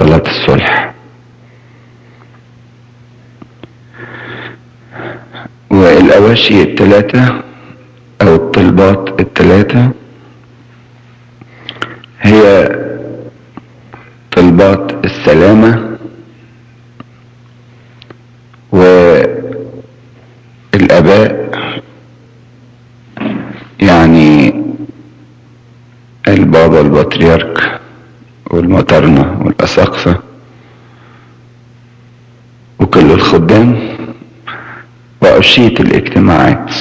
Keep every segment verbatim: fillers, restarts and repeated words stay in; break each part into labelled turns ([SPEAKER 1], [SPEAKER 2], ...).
[SPEAKER 1] صلاة الصلح. والأواشي الثلاثة أو الطلبات الثلاثة هي طلبات السلامة والآباء، يعني البابا البطريرك والمطرنة والأساقفة وكل الخدام وأوشية الاجتماعات.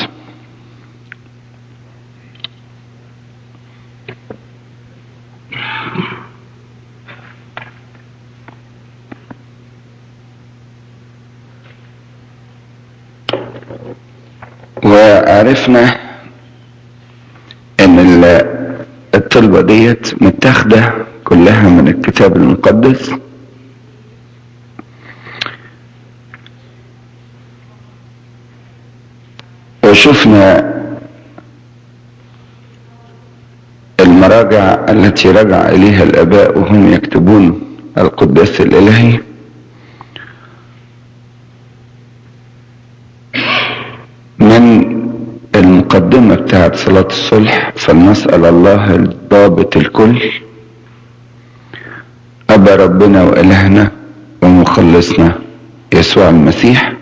[SPEAKER 1] وعرفنا ان الطلبة ديت متاخدة كلها من الكتاب المقدس، وشفنا المراجع التي رجع اليها الاباء وهم يكتبون القداس الالهي. من المقدمة بتاعت صلاة الصلح فلنسأل الله الضابط الكل أبا ربنا وإلهنا ومخلصنا يسوع المسيح،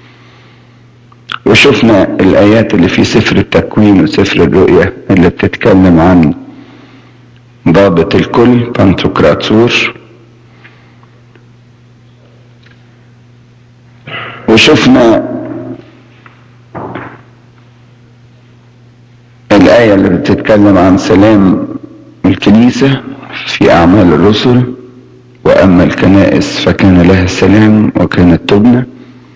[SPEAKER 1] وشفنا الآيات اللي في سفر التكوين وسفر الرؤيا اللي بتتكلم عن ضابط الكل بانتوكراتور، وشفنا الآية اللي بتتكلم عن سلام الكنيسة في أعمال الرسل، وأما الكنائس فكان لها سلام وكانت تبنى.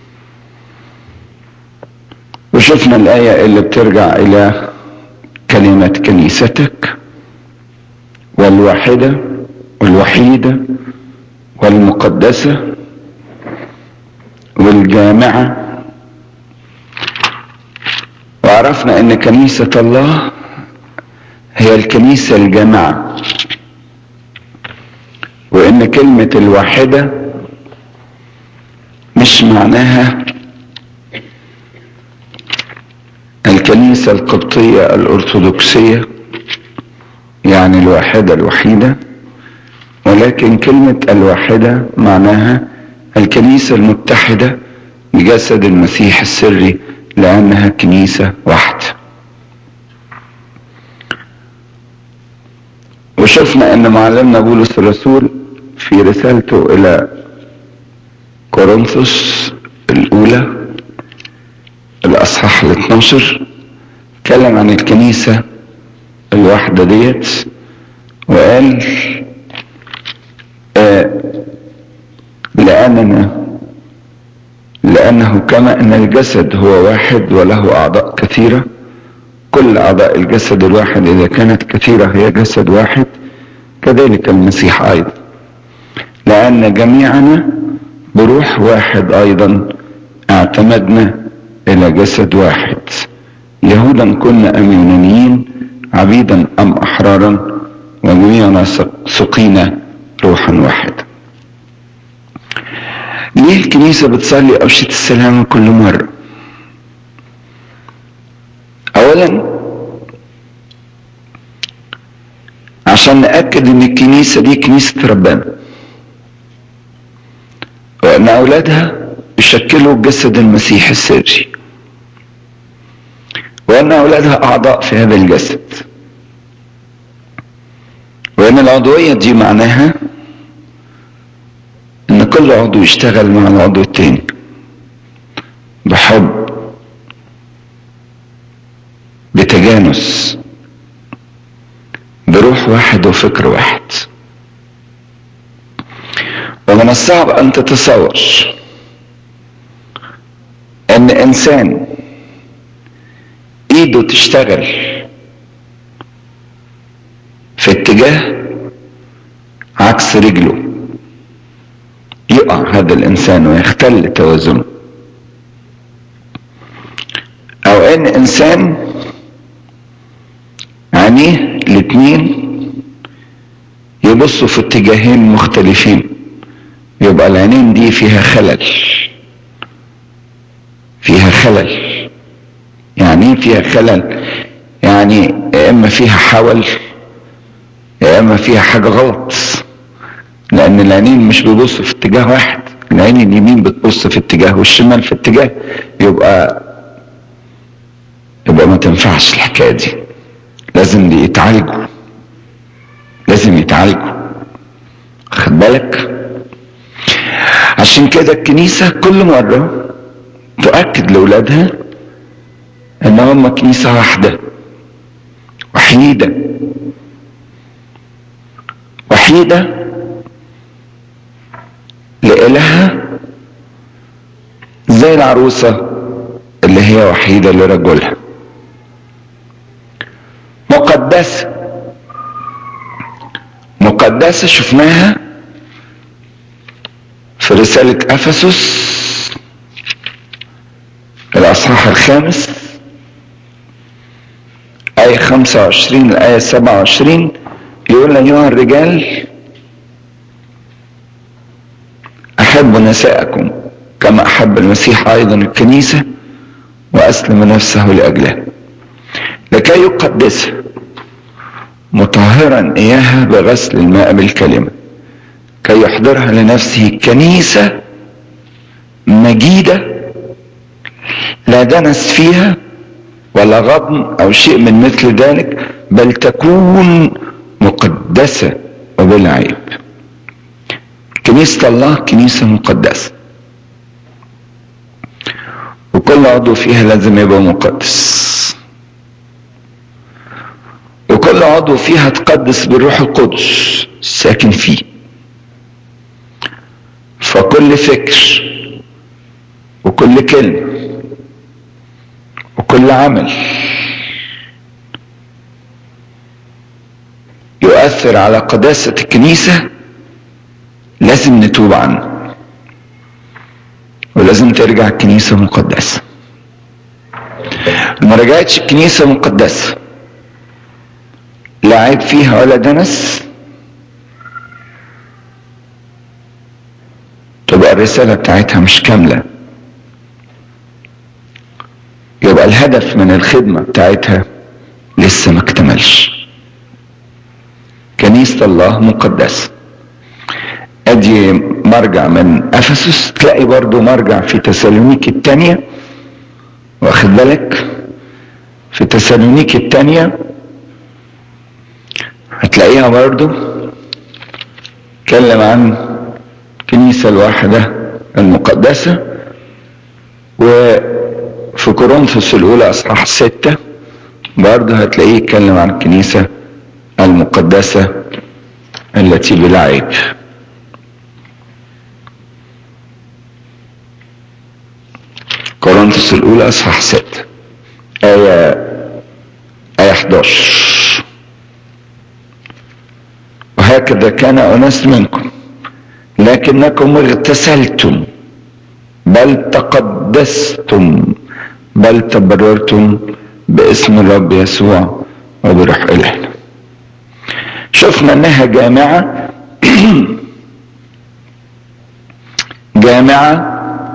[SPEAKER 1] وشفنا الآية اللي بترجع إلى كلمة كنيستك والواحدة والوحيدة والمقدسة والجامعة. وعرفنا ان كنيسة الله هي الكنيسة الجامعة، وان كلمة الواحدة مش معناها الكنيسة القبطية الارثوذكسية يعني الواحدة الوحيدة، ولكن كلمة الواحدة معناها الكنيسة المتحدة بجسد المسيح السري، لأنها كنيسة واحدة. وشفنا أن معلمنا بولس الرسول في رسالته إلى كورنثوس الأولى الأصحاح الاثناشر تكلم عن الكنيسة الواحدة ديت، وقال آه لأننا لأنه كما أن الجسد هو واحد وله أعضاء كثيرة، كل أعضاء الجسد الواحد إذا كانت كثيرة هي جسد واحد، كذلك المسيح أيضا، لأن جميعنا بروح واحد أيضا اعتمدنا إلى جسد واحد، يهودا كنا أم يونانيين، عبيدا أم أحرارا، وجميعنا سقينا روحا واحدا. ليه الكنيسة بتصلي أوشية السلام كل مرة؟ أولا عشان نأكد ان الكنيسة دي كنيسة ربنا، وان أولادها يشكلوا جسد المسيح السري، وان أولادها أعضاء في هذا الجسد، وان العضوية دي معناها ان كل عضو يشتغل مع العضو التاني بحب بتجانس بروح واحد وفكر واحد. ومن الصعب ان تتصور ان انسان ايده تشتغل في اتجاه عكس رجله يقع هذا الانسان ويختل توازنه، او ان انسان عينيه الاتنين يبصوا في اتجاهين مختلفين يبقى العينين دي فيها خلل. فيها خلل يعني ايه فيها خلل؟ يعني يا اما فيها حول يا اما فيها حاجة غلط، لان العينين مش بيبصوا في اتجاه واحد، العين اليمين بتبص في اتجاه والشمال في اتجاه، يبقى يبقى ما تنفعش الحكاية دي، لازم دي يتعالجوا، لازم يتعالجوا، خد بالك. عشان كده الكنيسة كل مرة تؤكد لأولادها ان هم كنيسة واحدة وحيدة وحيدة لإلها، زي العروسة اللي هي وحيدة لرجلها. مقدسة مقدسة شفناها في رسالة أفسس الأصحاح الخامس آية خمسة وعشرين الآية سبعة وعشرين، يقول أيها الرجال أحبوا نساءكم كما أحب المسيح أيضا الكنيسة وأسلم نفسه لأجلها لكي يقدسها مطهرا إياها بغسل الماء بالكلمة كي يحضرها لنفسه كنيسة مجيدة لا دنس فيها ولا غضن أو شيء من مثل ذلك، بل تكون مقدسة وبلا عيب. كنيسة الله كنيسة مقدسة، وكل عضو فيها لازم يبقى مقدس، وكل عضو فيها تقدس بالروح القدس الساكن فيه. فكل فكر وكل كلمة وكل عمل يؤثر على قداسة الكنيسة لازم نتوب عنه، ولازم ترجع الكنيسة مقدسة. ما رجعتش الكنيسة مقدسة لا عيب فيها ولا دنس، تبقى الرسالة بتاعتها مش كاملة، يبقى الهدف من الخدمة بتاعتها لسه ما اكتملش. كنيسة الله مقدسة. ادي مرجع من افسس، تلاقي برضو مرجع في تسالونيكي الثانية، واخد بالك؟ في تسالونيكي الثانية هتلاقيها برضو اتكلم عن الكنيسة الواحدة المقدسة. وفي كورنثوس الاولى اصحاح ستة برضو هتلاقيه يتكلم عن الكنيسة المقدسة التي بلا عيب. كورنثوس الاولى اصحاح ستة آية آية احد عشر، وهكذا كان أناس منكم لكنكم اغتسلتم بل تقدستم بل تبررتم باسم الرب يسوع وبروح إلهنا. شفنا انها جامعة جامعة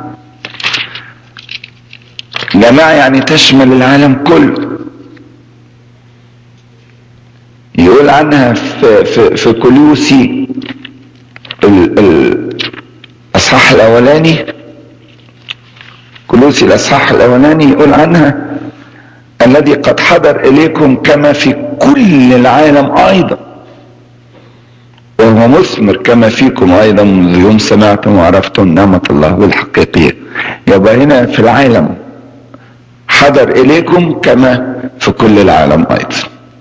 [SPEAKER 1] جامعة يعني تشمل العالم كله. يقول عنها في في في كولوسي الاصحاح الاولاني، كولوسي الاصحاح الاولاني يقول عنها الذي قد حضر اليكم كما في كل العالم ايضا وهو مثمر كما فيكم ايضا منذ يوم سمعتم وعرفتم نعمة الله الحقيقية. يبقى هنا في العالم حضر اليكم كما في كل العالم ايضا.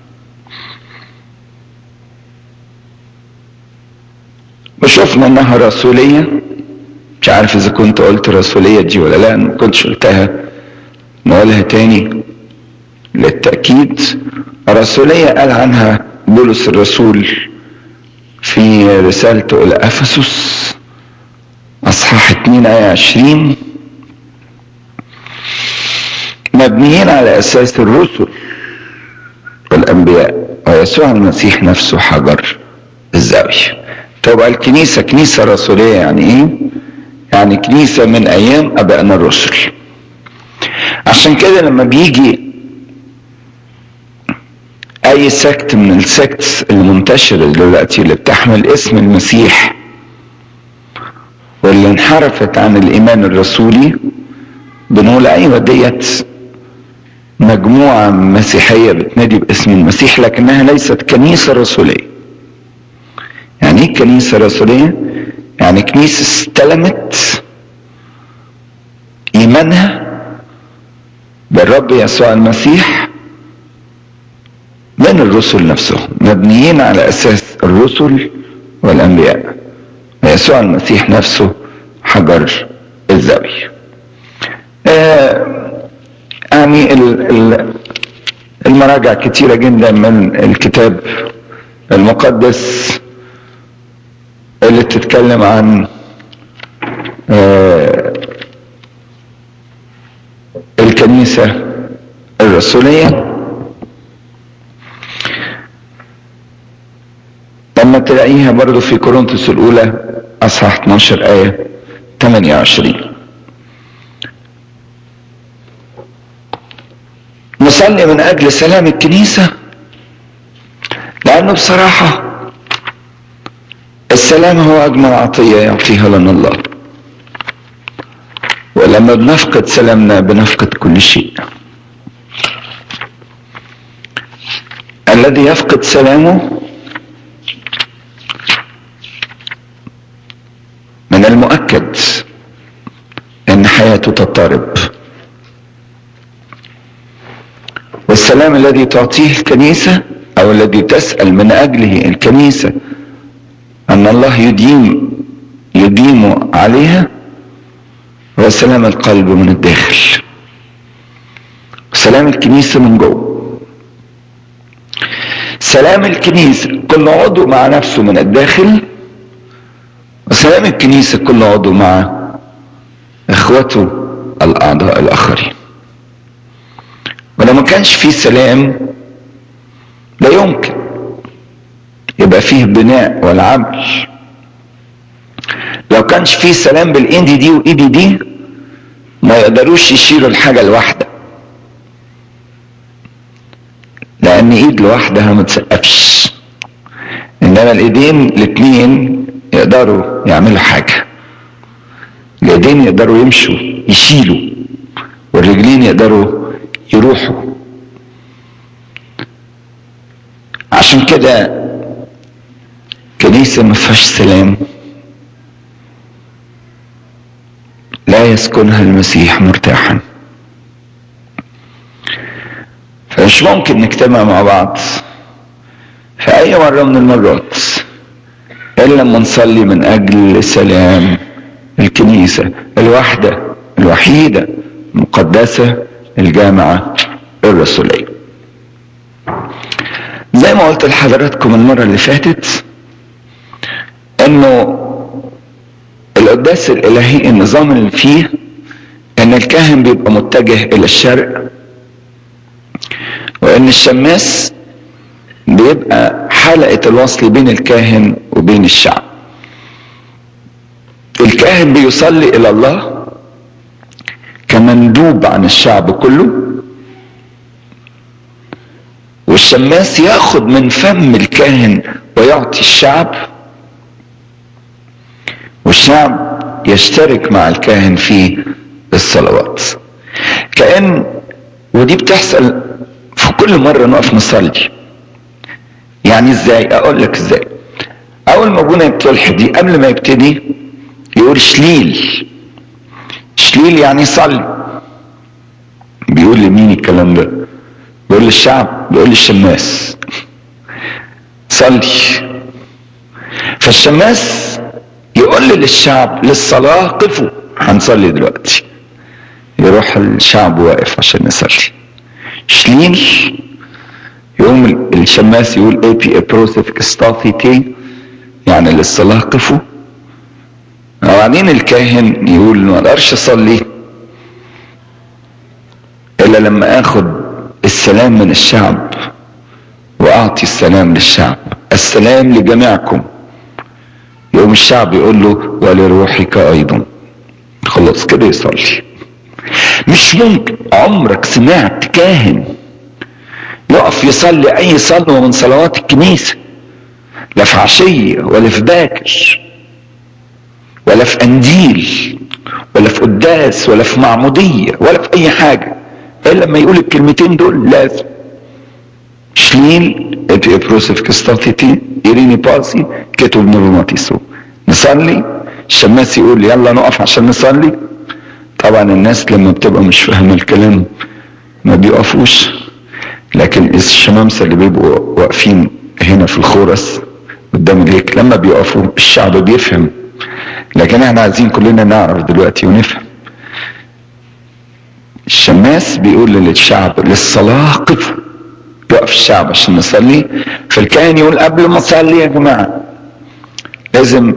[SPEAKER 1] وشفنا انها رسولية، مش عارف اذا كنت قلت رسولية دي ولا لا، ما كنتش قلتها نقولها تاني للتأكيد. رسولية قال عنها بولس الرسول في رسالته الى افسس اصحاح اتنين آية عشرين، مبنيين على اساس الرسل والانبياء ويسوع المسيح نفسه حجر الزاوية. تبقى الكنيسة كنيسة رسولية يعني ايه؟ يعني كنيسة من ايام ابائنا الرسل. عشان كده لما بيجي اي سكت من السكتس المنتشرة دلوقتي اللي بتحمل اسم المسيح واللي انحرفت عن الايمان الرسولي، بنقول ايوه ديت مجموعة مسيحية بتنادي باسم المسيح لكنها ليست كنيسة رسولية. يعني ايه كنيسة رسولية؟ يعني كنيسة استلمت ايمانها بالرب يسوع المسيح من الرسل نفسهم، مبنيين على اساس الرسل والانبياء، ويسوع المسيح نفسه حجر الزاوية. آه يعني المراجع كتيرة جدا من الكتاب المقدس اللي تتكلم عن آه الكنيسة الرسولية. لما تلاقيها برضو في كورنثوس الأولى أصحاح اتناشر آية ثمانية وعشرين. نصلي من أجل سلام الكنيسة لأنه بصراحة السلام هو أجمل عطية يعطيها لنا الله، ولما بنفقد سلامنا بنفقد كل شيء. الذي يفقد سلامه من المؤكد ان حياته تضطرب، والسلام الذي تعطيه الكنيسة او الذي تسأل من اجله الكنيسة ان الله يديم يديم عليها هو سلام القلب من الداخل، سلام الكنيسة من جوه. سلام الكنيسة كل عضو مع نفسه من الداخل، وسلام الكنيسة كل عضو مع اخوته الاعضاء الاخرين. ولو ما كانش فيه سلام لا يمكن يبقى فيه بناء والعمل. لو كانش فيه سلام بالايد دي وايد دي ما يقدروش يشيلوا الحاجة الواحدة، لان ايد لوحدها ما تسقفش، انما الايدين الاتنين يقدروا يعملوا حاجة. اليدين يقدروا يمشوا يشيلوا، والرجلين يقدروا يروحوا. عشان كده كنيسة ما فيهاش سلام لا يسكنها المسيح مرتاحا. فمش ممكن نجتمع مع بعض في اي مرة من المرات الا لما نصلي من اجل سلام الكنيسة الواحدة الوحيدة المقدسة الجامعة الرسولية. زي ما قلت لحضراتكم المرة اللي فاتت انه القداس الالهي النظام اللي فيه ان الكاهن بيبقى متجه الى الشرق، وان الشماس بيبقى حلقة الوصل بين الكاهن وبين الشعب. الكاهن بيصلي الى الله كمندوب عن الشعب كله، والشماس ياخد من فم الكاهن ويعطي الشعب، والشعب يشترك مع الكاهن في الصلوات. كأن ودي بتحصل في كل مرة نقف نصلي. يعني ازاي؟ اقول لك ازاي. اول ما ابونا يبتدي قبل ما يبتدي يقول شليل. شليل يعني صلي. بيقول لمين الكلام ده؟ بيقول للشعب، بيقول للشماس صلي. فالشماس يقول للشعب للصلاة قفوا هنصلي دلوقتي، يروح الشعب واقف عشان يصلي. شليل يقوم الشماس يقول اي بي ابروسيف استاثيتي يعني للصلاة قفوا. وبعدين الكاهن يقول ما اقدرش اصلي الا لما اخد السلام من الشعب واعطي السلام للشعب. السلام لجميعكم يقوم الشعب يقول له ولروحك ايضا. خلاص كده يصلي. مش ممكن عمرك سمعت كاهن يقف يصلي اي صلوة من صلوات الكنيسة، لا في عشية ولا في باكر ولا في قنديل ولا في قداس ولا في معمودية ولا في اي حاجة، الا لما يقول الكلمتين دول لازم شليل اتي ابروسف كستاتيتي ايريني باسي كتب نروماتيسو. نصلي، الشماس يقول يلا نقف عشان نصلي. طبعا الناس لما بتبقى مش فاهمة الكلام ما بيقفوش، لكن الشمامسة اللي بيبقوا واقفين هنا في الخورس قدام الهيك لما بيقفوا الشعب بيفهم. لكن احنا عايزين كلنا نعرف دلوقتي ونفهم. الشماس بيقول للشعب للصلاة قف، يقف الشعب عشان نصلي. فالكاهن يقول قبل ما اصلي يا جماعة لازم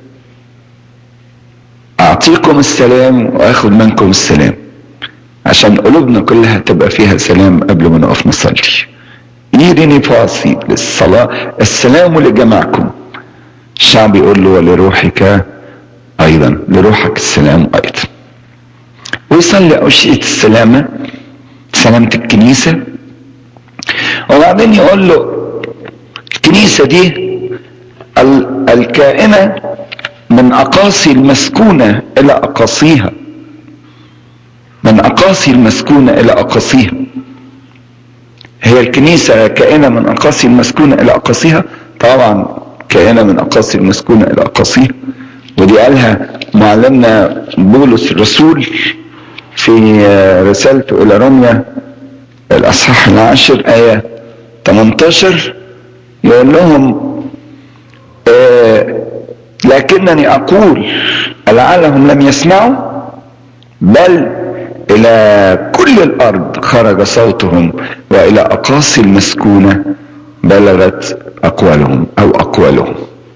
[SPEAKER 1] اعطيكم السلام واخد منكم السلام، عشان قلوبنا كلها تبقى فيها سلام قبل ما نقف نصلي. ايديني فاسي للصلاة السلام لجماعكم. الشعب يقول له ولروحك ايضا، لروحك السلام ايضا. ويصلي أشياء السلامة، سلامة الكنيسة. وبعدين يقول له الكنيسة دي الكائنة من اقاصي المسكونة الى اقاصيها، من اقاصي المسكونة الى اقاصيها. هي الكنيسة كائنة من اقاصي المسكونة الى اقاصيها، طبعا كائنة من اقاصي المسكونة الى اقاصيها. ودي قالها معلمنا بولس الرسول في رسالته الى روميا الاصحاح العاشر ايه ثمانية عشر، يقول لهم آه لكنني اقول لعلهم لم يسمعوا بل الى كل الارض خرج صوتهم والى اقاصي المسكونة بلغت اقوالهم او اقوالهم.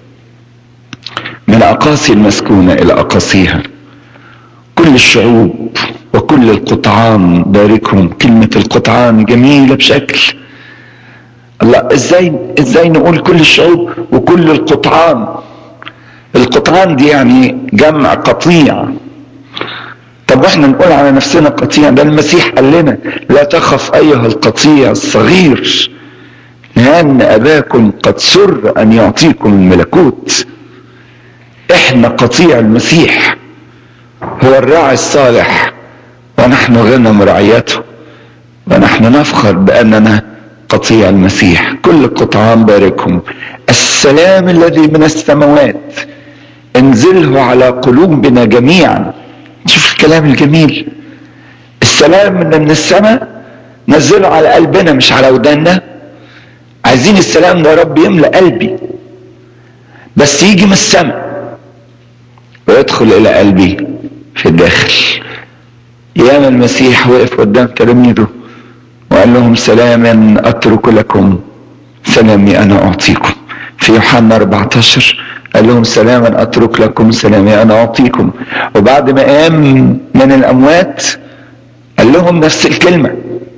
[SPEAKER 1] من اقاصي المسكونة الى اقاصيها كل الشعوب وكل القطعان باركهم. كلمة القطعان جميلة بشكل. الله ازاي ازاي نقول كل الشعوب وكل القطعان؟ القطعان دي يعني جمع قطيع. طب واحنا نقول على نفسنا قطيع؟ ده المسيح قال لنا لا تخف ايها القطيع الصغير لان اباكم قد سر ان يعطيكم الملكوت. احنا قطيع المسيح، هو الراعي الصالح ونحن غنم رعيته، ونحن نفخر باننا قطيع المسيح. كل القطعان باركهم. السلام الذي من السماوات انزله على قلوبنا جميعا. شوف الكلام الجميل، السلام من من السماء نزله على قلبنا مش على وداننا. عايزين السلام ده يا رب يملأ قلبي، بس يجي من السماء ويدخل الى قلبي في الداخل. ياما المسيح وقف قدام تلاميذه وقال لهم سلاما اترك لكم سلامي انا اعطيكم. في يوحنا أربعة عشر قال لهم سلاما اترك لكم سلامي انا اعطيكم. وبعد ما قام من الاموات قال لهم نفس الكلمة،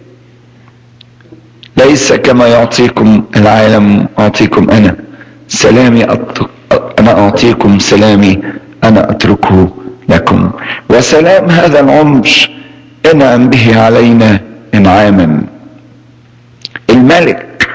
[SPEAKER 1] ليس كما يعطيكم العالم اعطيكم انا، سلامي أترك انا اعطيكم سلامي انا اتركه لكم. وسلام هذا العمر انعم به علينا انعاما. الملك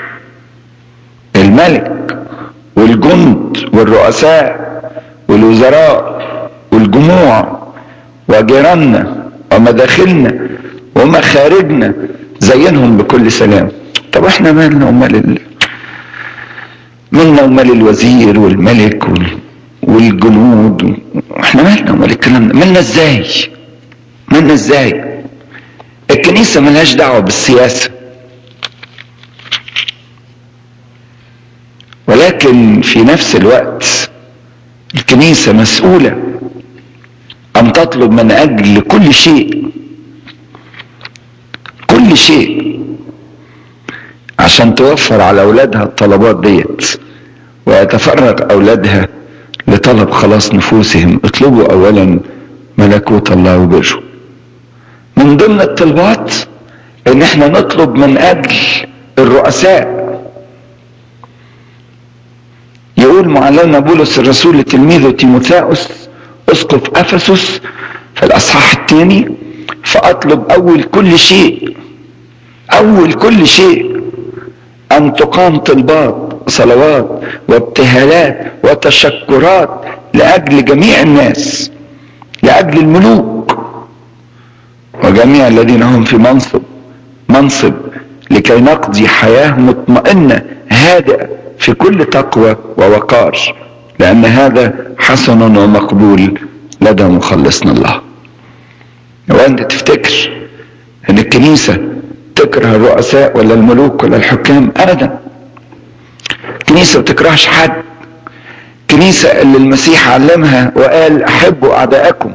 [SPEAKER 1] الملك والجند والرؤساء والوزراء والجموع وجيراننا ومداخلنا ومخارجنا زينهم بكل سلام. طب احنا مالنا ومال ال... مالنا ومال الوزير والملك وال... والجنود؟ احنا مالنا ومال الكلام ده؟ مالنا ازاي؟ مالنا ازاي؟ الكنيسة ملهاش دعوة بالسياسة، ولكن في نفس الوقت الكنيسة مسؤولة ان تطلب من اجل كل شيء كل شيء عشان توفر على اولادها الطلبات ديت، ويتفرغ اولادها لطلب خلاص نفوسهم. اطلبوا اولا ملكوت الله وبره. من ضمن الطلبات ان احنا نطلب من اجل الرؤساء. يقول يقول معلمنا بولس الرسول لتلميذه تيموثاوس اسقف افسس في الاصحاح الثاني: فاطلب اول كل شيء اول كل شيء ان تقام طلبات صلوات وابتهالات وتشكرات لاجل جميع الناس، لاجل الملوك وجميع الذين هم في منصب منصب لكي نقضي حياة مطمئنة هادئة في كل تقوى ووقار، لأن هذا حسن ومقبول لدى مخلصنا الله. وأنت تفتكر أن الكنيسة تكره الرؤساء ولا الملوك ولا الحكام؟ أبدا. الكنيسة ما تكرهش حد. الكنيسة اللي المسيح علمها وقال أحبوا أعداءكم.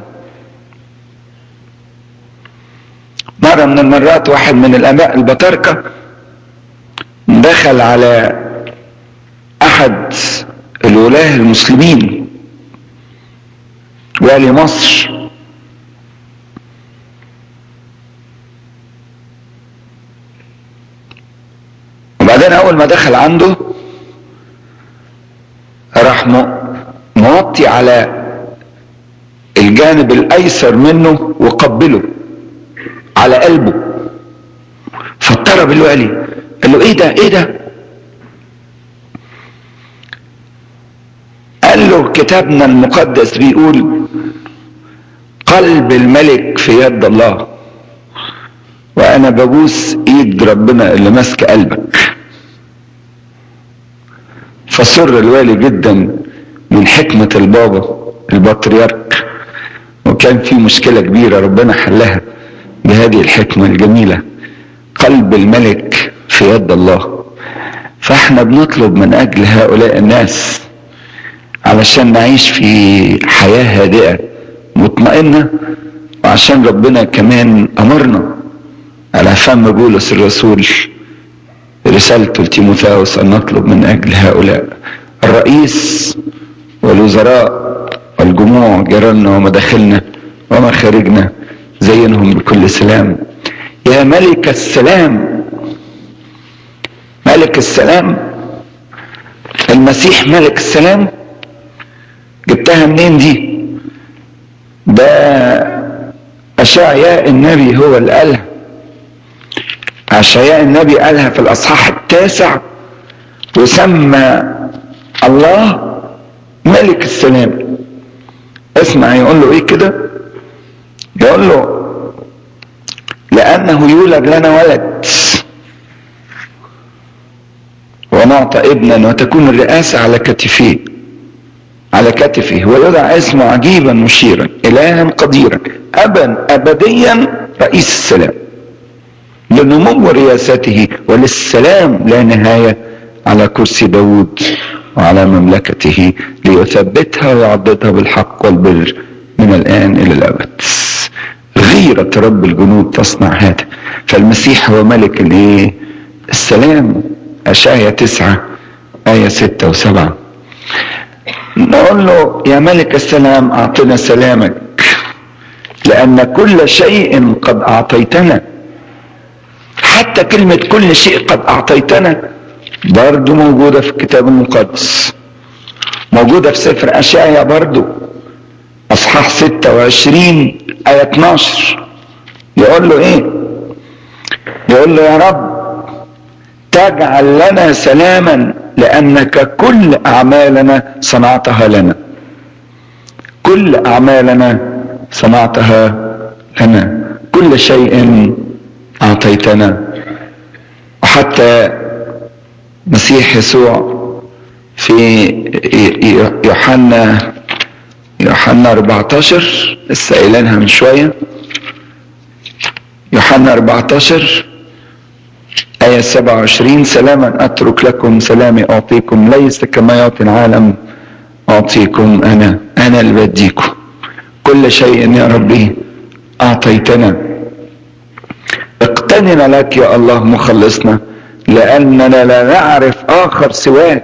[SPEAKER 1] مرة من المرات واحد من الآباء البطاركة دخل على أحد الولاة المسلمين والي مصر، وبعدين أول ما دخل عنده راح موطي على الجانب الأيسر منه وقبله على قلبه، فاضطرب الوالي قال له: ايه ده ايه ده؟ قال له: كتابنا المقدس بيقول قلب الملك في يد الله، وانا ببوس ايد ربنا اللي ماسك قلبك. فسر الوالي جدا من حكمة البابا البطريرك، وكان في مشكلة كبيرة ربنا حلها بهذه الحكمة الجميلة: قلب الملك في يد الله. فاحنا بنطلب من اجل هؤلاء الناس علشان نعيش في حياة هادئة مطمئنة، وعشان ربنا كمان امرنا على فم بولس الرسول رسالته لتيموثاوس ان نطلب من اجل هؤلاء الرئيس والوزراء والجموع جيراننا ومداخلنا ومخارجنا، زينهم بكل سلام. يا ملك السلام، ملك السلام، المسيح ملك السلام. جبتها منين دي؟ ده أشعياء النبي هو اللي قالها. أشعياء النبي قالها في الأصحاح التاسع، وسمى الله ملك السلام. اسمع يقول له ايه كده؟ يقول له: لأنه يولد لنا ولد ونعطى ابنا وتكون الرئاسة على كتفيه على كتفه ويدعى اسمه عجيبا مشيرا إلها قديرا أبا أبديا رئيس السلام، لنمو رياسته وللسلام لا نهاية على كرسي داود وعلى مملكته، ليثبتها ويعضدها بالحق والبر من الآن إلى الأبد. غيرة رب الجنود تصنع هذا. فالمسيح هو ملك الايه؟ السلام. أشعياء تسعة آية ستة وسبعة. نقول له: يا ملك السلام أعطنا سلامك، لأن كل شيء قد أعطيتنا. حتى كلمة كل شيء قد أعطيتنا برضو موجودة في الكتاب المقدس، موجودة في سفر أشعياء برضو أصحاح ستة وعشرين آية اتناشر. يقول له إيه؟ يقول له: يا رب تجعل لنا سلاما لأنك كل أعمالنا صنعتها لنا. كل أعمالنا صنعتها لنا، كل شيء أعطيتنا. وحتى مسيح يسوع في يوحنا يوحنا أربعتاشر لسه قايلينها من شويه، يوحنا أربعتاشر آية سبعة وعشرين: سلاما أترك لكم، سلامي أعطيكم، ليس كما يعطي العالم أعطيكم أنا، أنا اللي بديكم. كل شيء يا ربي أعطيتنا. اقتننا لك يا الله مخلصنا، لأننا لا نعرف آخر سواك.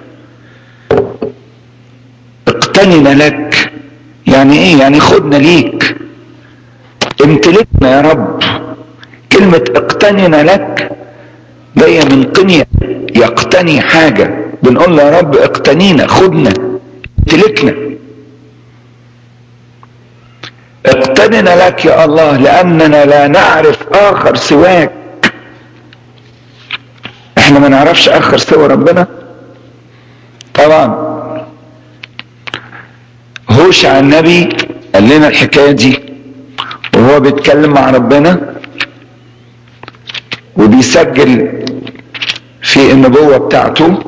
[SPEAKER 1] اقتننا لك يعني ايه؟ يعني خدنا ليك، امتلكنا يا رب. كلمة اقتننا لك جاية من قنية، يقتني حاجة بنقول له يا رب اقتنينا، خدنا، امتلكنا، اقتننا لك يا الله، لاننا لا نعرف اخر سواك. احنا ما نعرفش اخر سوى ربنا. طبعا هوشع النبي قال لنا الحكايه دي وهو بيتكلم مع ربنا وبيسجل في النبوة بتاعته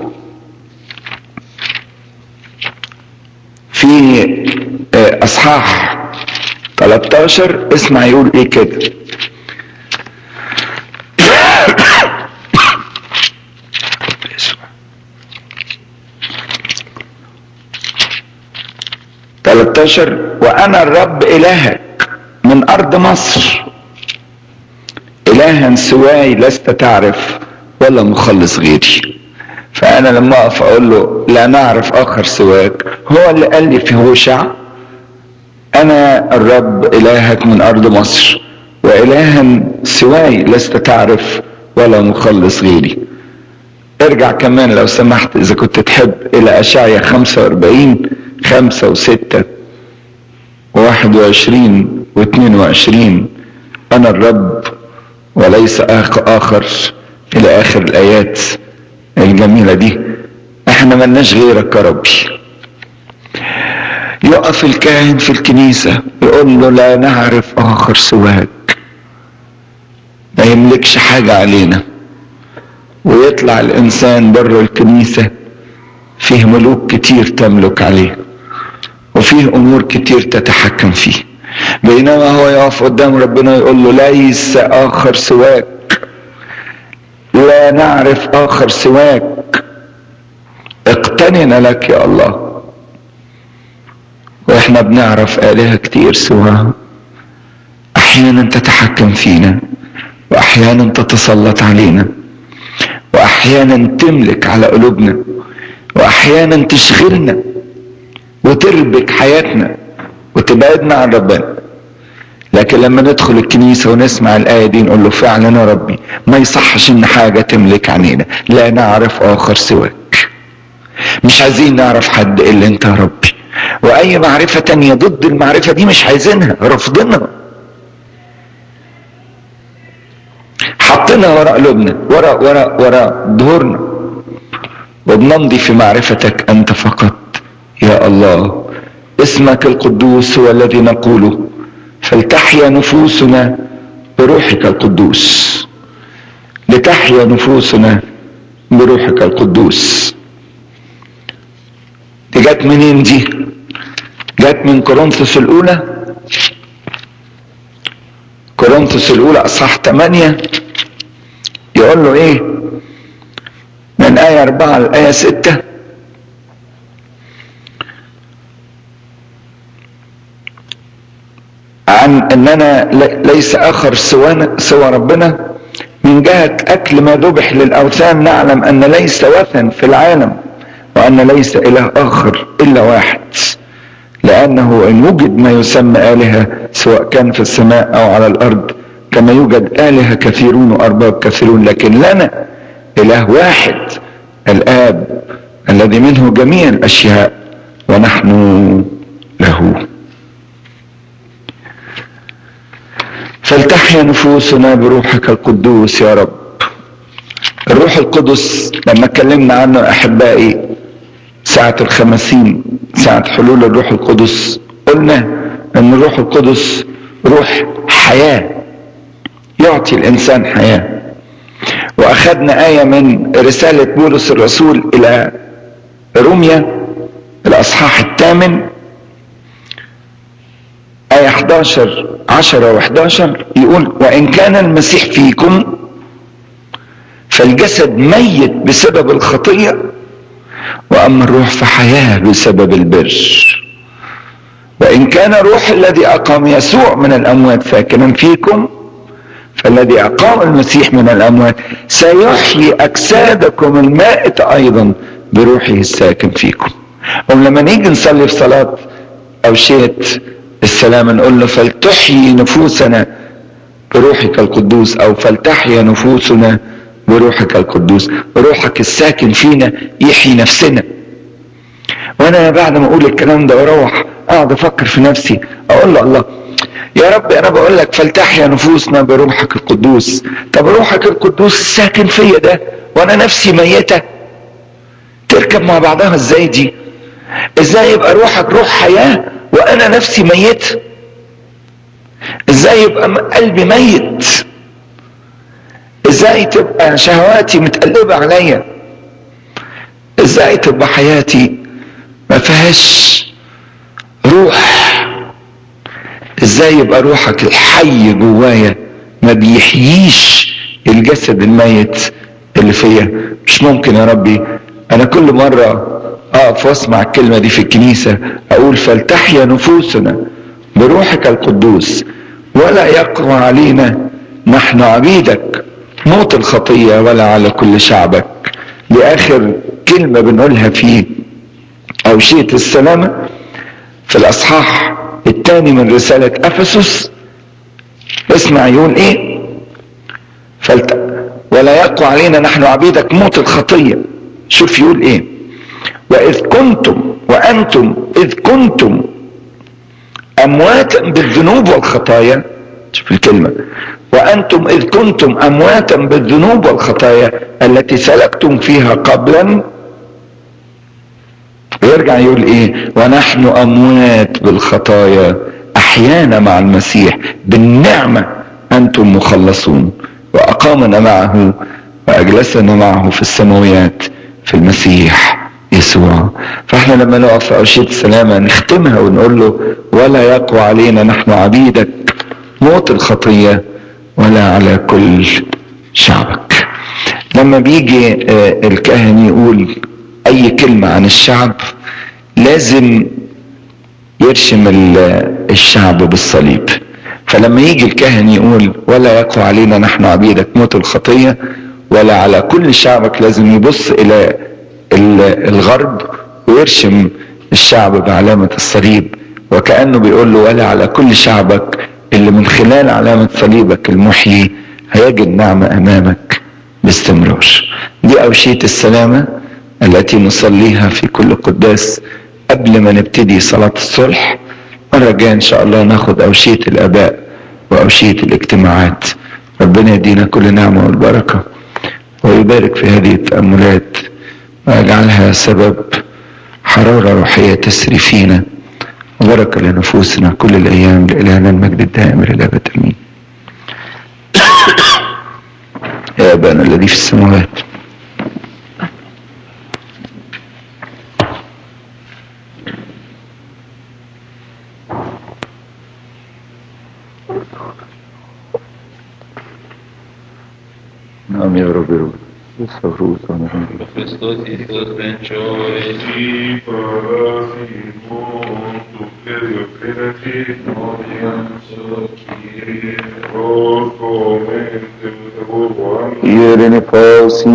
[SPEAKER 1] في اصحاح ثلاثة عشر. اسمع يقول ايه كده: ثلاثة عشر: وانا الرب الهك من ارض مصر، الها سواي لست تعرف ولا مخلص غيري. فانا لما اقف اقول له لا نعرف اخر سواك، هو اللي قال لي في هوشع انا الرب الهك من ارض مصر، والها سواي لست تعرف ولا مخلص غيري. ارجع كمان لو سمحت اذا كنت تحب الى اشعياء خمسة واربعين خمسة وستة وواحد وعشرين واثنين وعشرين: انا الرب وليس اخر، الى اخر الايات الجميلة دي. احنا ملناش غيرك يا ربي. يقف الكاهن في الكنيسة يقول له لا نعرف اخر سواك، ما يملكش حاجة علينا، ويطلع الانسان بره الكنيسة فيه ملوك كتير تملك عليه وفيه امور كتير تتحكم فيه، بينما هو يقف قدام ربنا يقول له ليس اخر سواك، لا نعرف اخر سواك، اقتننا لك يا الله. واحنا بنعرف آلهة كتير سواها، احيانا تتحكم فينا واحيانا تتسلط علينا واحيانا تملك على قلوبنا واحيانا تشغلنا وتربك حياتنا وتبعدنا عن ربنا. لكن لما ندخل الكنيسة ونسمع الآية دي نقول له فعلا يا ربي ما يصحش ان حاجة تملك علينا، لا نعرف اخر سواك، مش عايزين نعرف حد الا انت يا ربي، واي معرفة تانية ضد المعرفة دي مش عايزينها، رفضنا، حطينا وراء قلوبنا، وراء وراء وراء ظهورنا، وبنمضي في معرفتك انت فقط يا الله. اسمك القدوس هو الذي نقوله، فلتحيا نفوسنا بروحك القدوس، لتحيا نفوسنا بروحك القدوس. دي جت منين دي؟ جت من كورنثوس الاولى، كورنثوس الاولى اصحاح ثمانية يقول له ايه من آية أربعة لآية ستة: عن اننا ليس اخر سوانا سوى ربنا، من جهة اكل ما ذبح للاوثان نعلم ان ليس وثن في العالم وان ليس اله اخر الا واحد، لانه ان وجد ما يسمى الهة سواء كان في السماء او على الارض، كما يوجد الهة كثيرون وارباب كثيرون، لكن لنا اله واحد الاب الذي منه جميع الاشياء ونحن له. فلتحيا نفوسنا بروحك القدوس يا رب. الروح القدس لما اتكلمنا عنه احبائي ساعة الخمسين، ساعة حلول الروح القدس، قلنا ان الروح القدس روح حياة يعطي الانسان حياة. واخذنا آية من رسالة بولس الرسول الى روميا الاصحاح الثامن آية احد عشر عشرة واحد عشر يقول: وإن كان المسيح فيكم فالجسد ميت بسبب الخطية، وأما الروح فحياة بسبب البر. وإن كان الروح الذي أقام يسوع من الأموات ساكنا فيكم، فالذي أقام المسيح من الأموات سيحيي أجسادكم المائتة أيضا بروحه الساكن فيكم. ولما نيجي نصلي في صلاة أوشية السلام نقول له فلتحيي نفوسنا بروحك القدوس، او فلتحيا نفوسنا بروحك القدوس. روحك الساكن فينا يحيي نفسنا. وانا بعد ما اقول الكلام ده واروح اقعد افكر في نفسي، اقول له الله يا رب انا بقول لك فلتحيا نفوسنا بروحك القدوس. طب روحك القدوس الساكن فيا ده وانا نفسي ميتة، تركب مع بعضها ازاي دي؟ ازاي يبقى روحك روح حياة وانا نفسي ميت؟ ازاي يبقى قلبي ميت؟ ازاي تبقى شهواتي متقلبة عليا؟ ازاي تبقى حياتي ما فيهاش روح؟ ازاي يبقى روحك الحي جوايا ما بيحييش الجسد الميت اللي فيا؟ مش ممكن يا ربي. انا كل مرة اقف واسمع الكلمة دي في الكنيسة اقول فلتحيا نفوسنا بروحك القدوس ولا يقوى علينا نحن عبيدك موت الخطية ولا على كل شعبك. دي اخر كلمة بنقولها في اوشية السلامة في الاصحاح الثاني من رسالة افسس. اسمع يقول ايه؟ فلت ولا يقوى علينا نحن عبيدك موت الخطية. شوف يقول ايه؟ واذ كنتم وانتم اذ كنتم امواتا بالذنوب والخطايا. شوف الكلمة، وانتم اذ كنتم امواتا بالذنوب والخطايا التي سلكتم فيها قبلا. ويرجع يقول ايه؟ ونحن اموات بالخطايا احيانا مع المسيح بالنعمة انتم مخلصون واقامنا معه واجلسنا معه في السماويات في المسيح يسوع. فاحنا لما نقف في اوشية السلامة نختمها ونقول له ولا يقوى علينا نحن عبيدك موت الخطية ولا على كل شعبك. لما بيجي الكاهن يقول اي كلمة عن الشعب لازم يرشم الشعب بالصليب. فلما يجي الكاهن يقول ولا يقوى علينا نحن عبيدك موت الخطية ولا على كل شعبك، لازم يبص الى الغرب ويرشم الشعب بعلامة الصليب، وكأنه بيقول له ولا على كل شعبك اللي من خلال علامة صليبك المحيي هيجد نعمة امامك باستمرار. دي اوشية السلامة التي نصليها في كل قداس قبل ما نبتدي صلاة الصلح. مرة جاية ان شاء الله ناخد اوشية الاباء واوشية الاجتماعات. ربنا يدينا كل نعمة والبركة ويبارك في هذه التأملات ويجعلها سبب حرارة روحية تسري فينا وبركة لنفوسنا كل الايام. لإلهنا المجد الدائم الى الابد امين. يا ابانا الذي في السماوات نعم يا رب رب Christos Iisus vencioi
[SPEAKER 2] și parasimon tu Figlio Creatis noviam Kyrie procomente urban
[SPEAKER 1] Irene فاوسي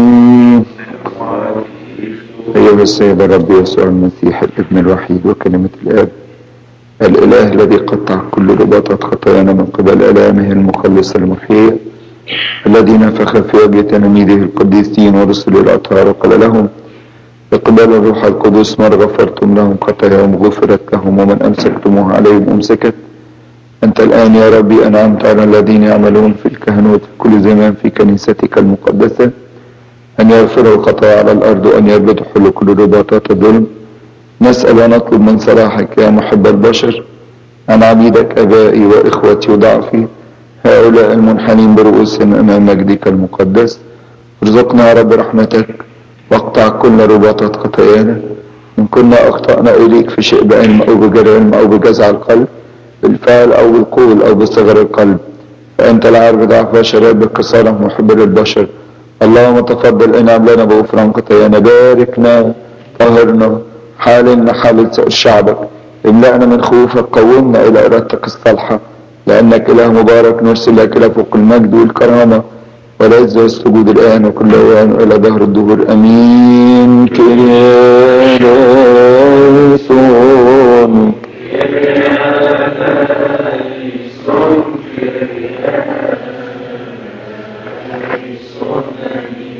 [SPEAKER 1] أيها السيد الرب يسوع المسيح الابن الوحيد وكلمة الآب الإله الذي قطع كل رباطات خطايانا من قبل آلامه المخلص المحيي، الذي نفخ في وجه تلاميذه القديسين ورسل الأطهار وقال لهم اقبلوا الروح القدس، من غفرتم لهم خطاياهم غفرت لهم ومن أمسكتموها عليهم أمسكت. أنت الآن يا ربي أنعمت على الذين يعملون في الكهنوت في كل زمان في كنيستك المقدسة أن يغفروا الخطايا على الأرض وأن يربطوا حل كل رباطات الظلم. نسأل ونطلب من صلاحك يا محب البشر عن عبيدك أبائي وإخوتي وضعفي هؤلاء المنحنين برؤوسهم أمام مجدك المقدس. ارزقنا يا رب رحمتك واقطع كل رباطات خطايانا إن كنا أخطأنا إليك في شيء بعلم أو بغير علم أو بجزع القلب بالفعل أو بالقول أو بصغر القلب، فأنت العارف ضعف شبابك كصالح محب للبشر. اللهم تفضل انعم لنا بغفران خطايانا، باركنا طهرنا حالنا حال شعبك، املأنا من خوفك، قومنا إلى إرادتك الصالحة، لأنك إله مبارك نرسل لك إلى فوق المجد والكرامة والعز والسجود الآن وكل أوان إلى دهر الدهور أمين. كريستون
[SPEAKER 3] Son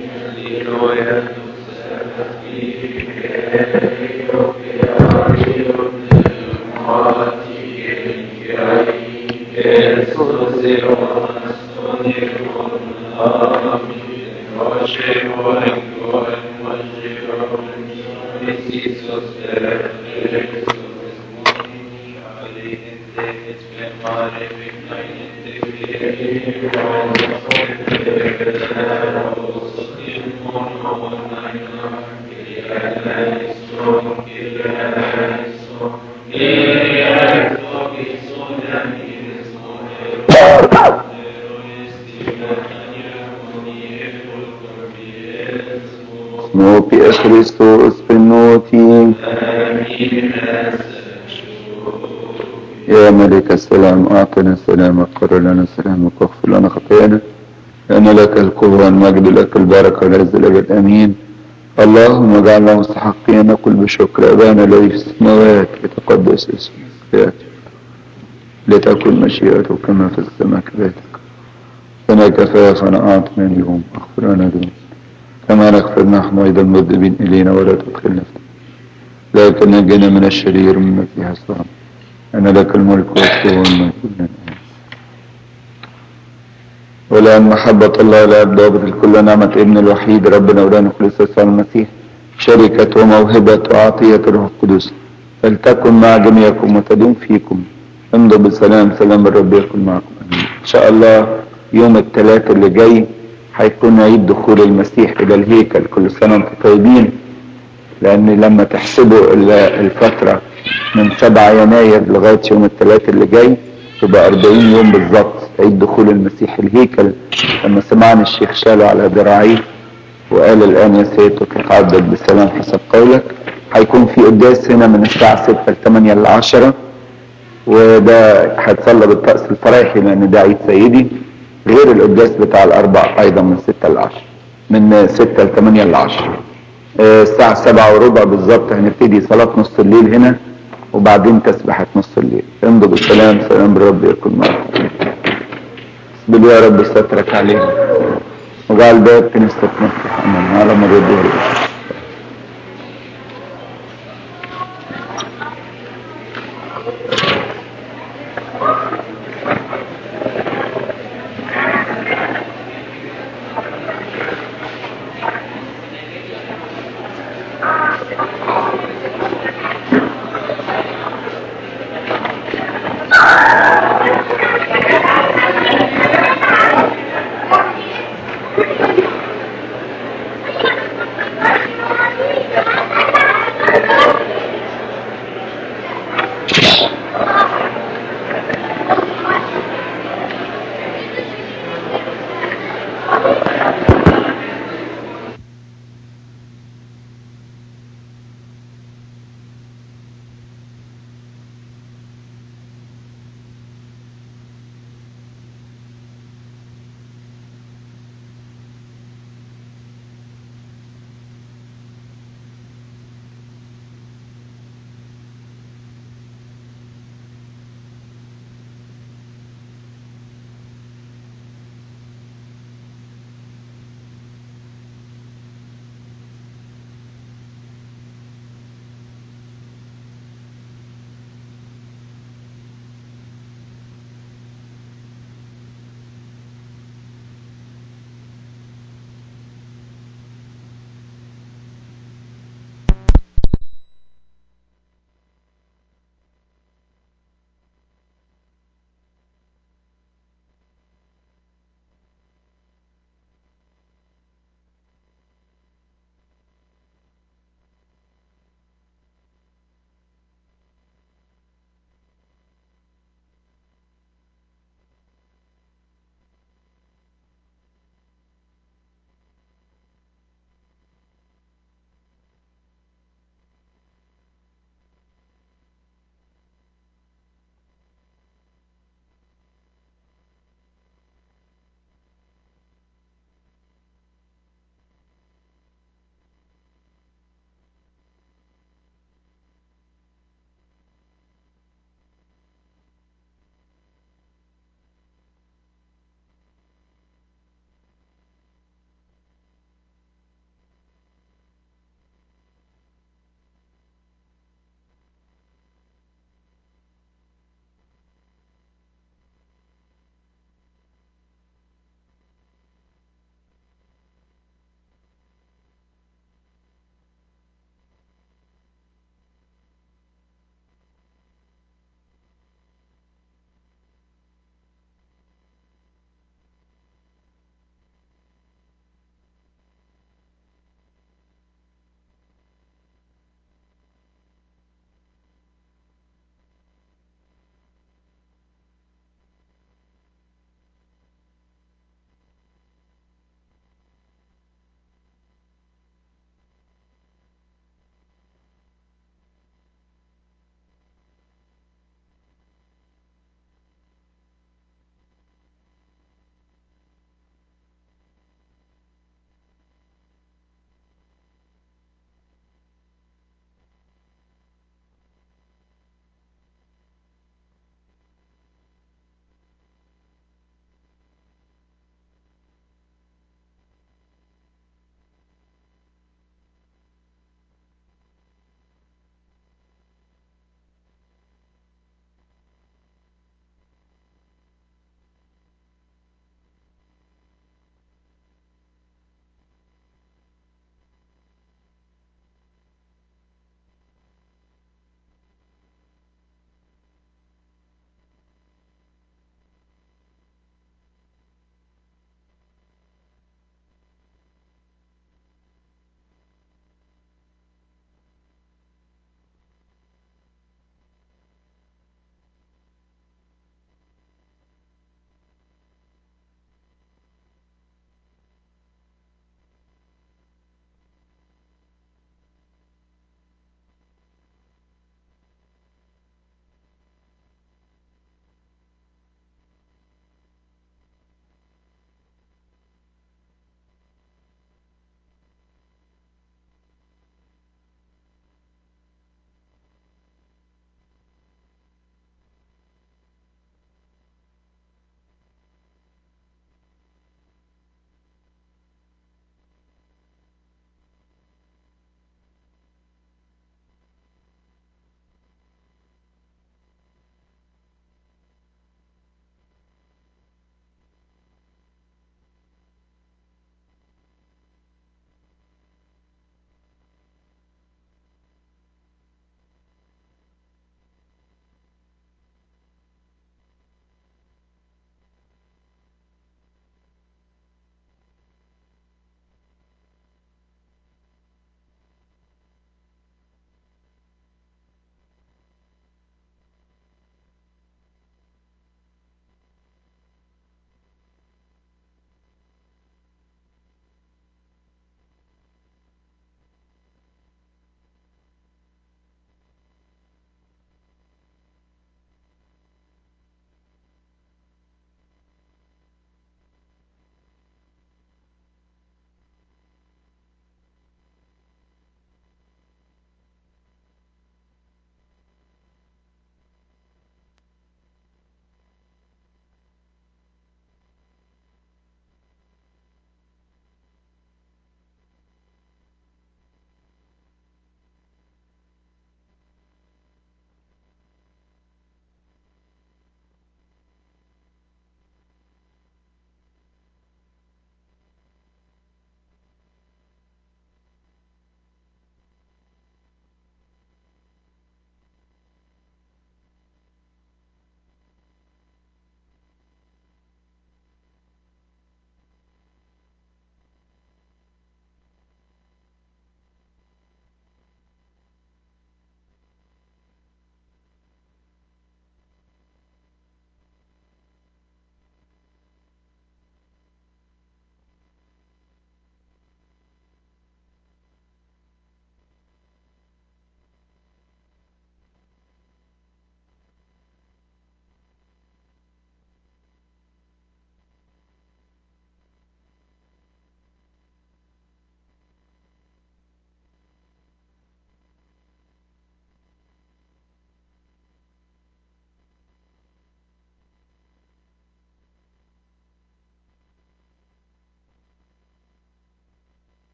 [SPEAKER 1] Snopi es Christus benoti. يا ملك السلام أعطنا السلام وقر لنا السلام واغفر لنا خطايانا لأن لك القوة والمجد لك البركة والعز الأبد آمين. اللهم اجعلنا مستحقين نقول بشكر أبانا الذي في السماوات يتقدس اسمك لتكن مشيئتك كما في السماء كذلك. فنا كفافنا أعطنا اليوم اغفر لنا ذنوبنا كما نغفر نحن أيضا المذنبين إلينا ولا تدخلنا لكن نجنا من الشرير مما فيها الصلاة أنا لك الملك والقوة والمجد ولأن محبة الله لا ضابط الكل نعمة ابن الوحيد ربنا ولانا كريستوس المسيح شركة وموهبة وعطية الروح القدس فلتكن مع جميعكم وتدوم فيكم. امضوا بالسلام. سلام الرب يكن معكم. إن شاء الله يوم الثلاث اللي جاي هيكون عيد دخول المسيح إلى الهيكل. كل سنة وانتم طيبين. لأن لما تحسبوا الفترة من سبعة يناير لغاية يوم الثلاث اللي جاي تبقى أربعين يوم بالظبط عيد دخول المسيح الهيكل. لما سمعنا الشيخ شاله على ذراعيه وقال الآن يا سيد تطلق عبدك بالسلام حسب قولك. هيكون في قداس هنا من الساعة ستة لثمانية لعشرة وده هيتصلى بالطقس الفرايحي لأن ده عيد سيدي غير القداس بتاع الأربع أيضا من ستة لعشرة من ستة لثمانية لعشرة. الساعة سبعة وربع بالظبط هنبتدي صلاة نص الليل هنا وبعدين تسبحة نص الليل. امضوا بالسلام. سلام بالرب يكون معكم. اسبل يا رب سترك علينا وجعل باب كنيستك مفتوح امامنا على مر الدهر.